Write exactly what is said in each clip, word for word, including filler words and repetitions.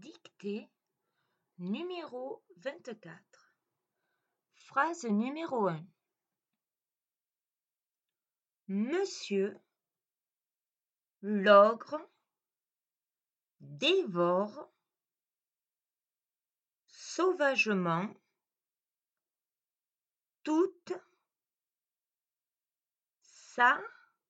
Dictée numéro vingt-quatre. Phrase numéro un. Monsieur l'ogre dévore sauvagement toute sa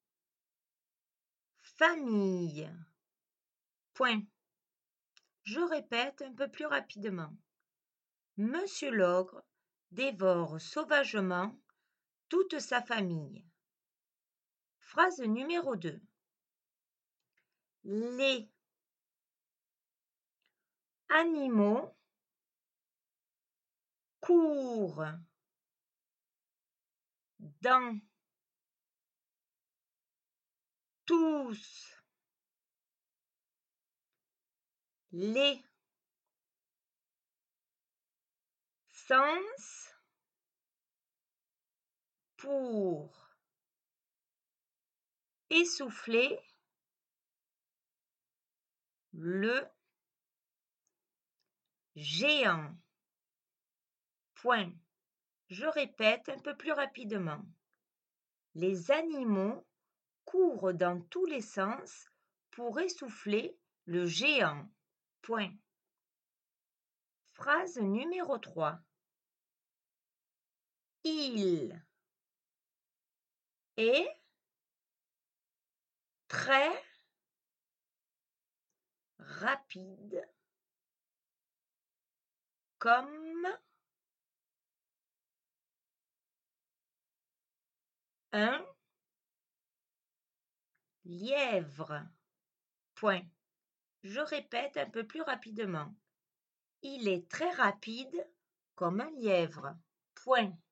famille. Point. Je répète un peu plus rapidement. Monsieur l'ogre dévore sauvagement toute sa famille. Phrase numéro deux. Les animaux courent dans tous les sens pour essouffler le géant. Point. Je répète un peu plus rapidement. Les animaux courent dans tous les sens pour essouffler le géant. Point. Phrase numéro trois. Il est très rapide comme un lièvre. Point. Je répète un peu plus rapidement. Il est très rapide comme un lièvre. Point.